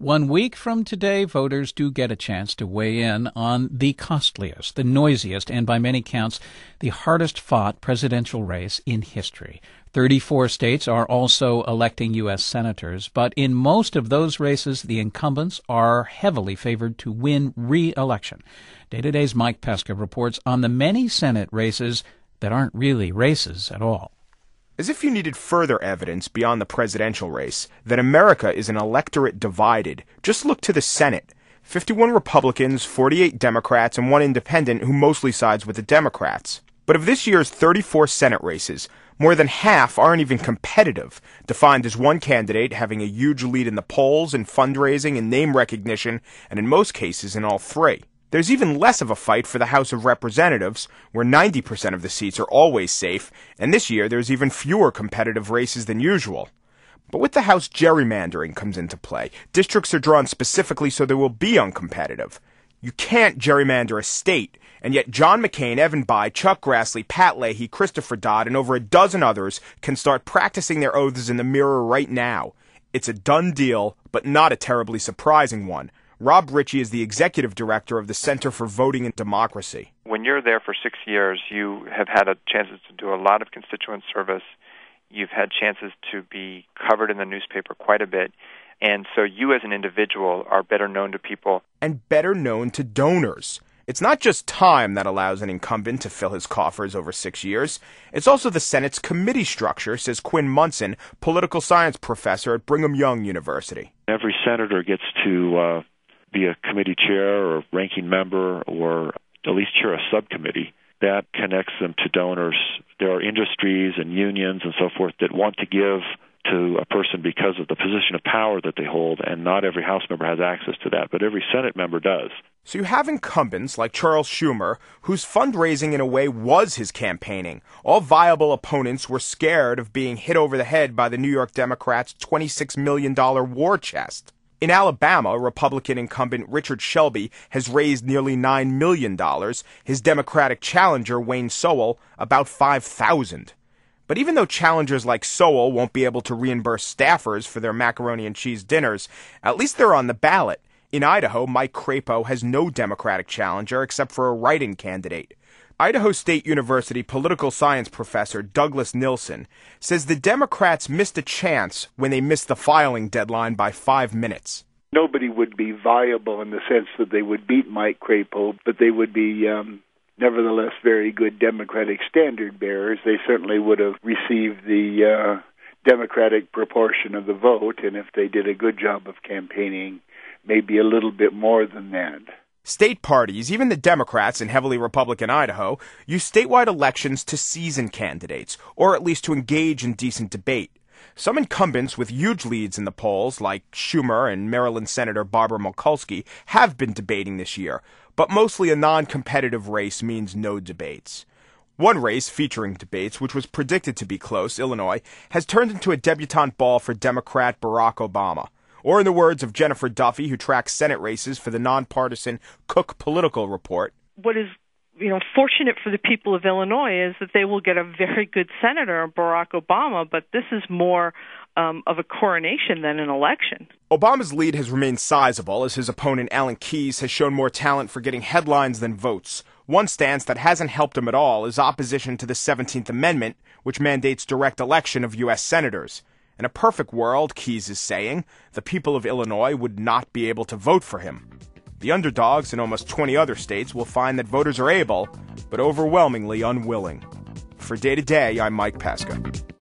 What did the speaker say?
1 week from today, voters do get a chance to weigh in on the costliest, the noisiest, and by many counts, the hardest-fought presidential race in history. 34 states are also electing U.S. senators, but in most of those races, the incumbents are heavily favored to win re-election. Day to Day's Mike Pesca reports on the many Senate races that aren't really races at all. As if you needed further evidence beyond the presidential race that America is an electorate divided, just look to the Senate. 51 Republicans, 48 Democrats, and 1 independent who mostly sides with the Democrats. But of this year's 34 Senate races, more than half aren't even competitive, defined as one candidate having a huge lead in the polls, in fundraising, and name recognition, and in most cases in all three. There's even less of a fight for the House of Representatives, where 90% of the seats are always safe, and this year there's even fewer competitive races than usual. But with the House, gerrymandering comes into play. Districts are drawn specifically so they will be uncompetitive. You can't gerrymander a state, and yet John McCain, Evan Bayh, Chuck Grassley, Pat Leahy, Christopher Dodd, and over a dozen others can start practicing their oaths in the mirror right now. It's a done deal, but not a terribly surprising one. Rob Ritchie is the executive director of the Center for Voting and Democracy. When you're there for 6 years, you have had chances to do a lot of constituent service. You've had chances to be covered in the newspaper quite a bit. And so you as an individual are better known to people. And better known to donors. It's not just time that allows an incumbent to fill his coffers over 6 years. It's also the Senate's committee structure, says Quinn Munson, political science professor at Brigham Young University. Every senator gets to be a committee chair or ranking member or at least chair a subcommittee that connects them to donors. There are industries and unions and so forth that want to give to a person because of the position of power that they hold, and not every House member has access to that, but every Senate member does. So you have incumbents like Charles Schumer, whose fundraising in a way was his campaigning. All viable opponents were scared of being hit over the head by the New York Democrats' $26 million war chest. In Alabama, Republican incumbent Richard Shelby has raised nearly $9 million. His Democratic challenger, Wayne Sowell, about $5,000. But even though challengers like Sowell won't be able to reimburse staffers for their macaroni and cheese dinners, at least they're on the ballot. In Idaho, Mike Crapo has no Democratic challenger except for a write-in candidate. Idaho State University political science professor Douglas Nilsen says the Democrats missed a chance when they missed the filing deadline by 5 minutes. Nobody would be viable in the sense that they would beat Mike Crapo, but they would be nevertheless very good Democratic standard bearers. They certainly would have received the Democratic proportion of the vote, and if they did a good job of campaigning, maybe a little bit more than that. State parties, even the Democrats in heavily Republican Idaho, use statewide elections to season candidates, or at least to engage in decent debate. Some incumbents with huge leads in the polls, like Schumer and Maryland Senator Barbara Mikulski, have been debating this year, but mostly a non-competitive race means no debates. One race featuring debates, which was predicted to be close, Illinois, has turned into a debutante ball for Democrat Barack Obama. Or in the words of Jennifer Duffy, who tracks Senate races for the nonpartisan Cook Political Report, what is fortunate for the people of Illinois is that they will get a very good senator, Barack Obama, but this is more of a coronation than an election. Obama's lead has remained sizable, as his opponent Alan Keyes has shown more talent for getting headlines than votes. One stance that hasn't helped him at all is opposition to the 17th Amendment, which mandates direct election of U.S. senators. In a perfect world, Keyes is saying, the people of Illinois would not be able to vote for him. The underdogs in almost 20 other states will find that voters are able, but overwhelmingly unwilling. For Day to Day, I'm Mike Pesca.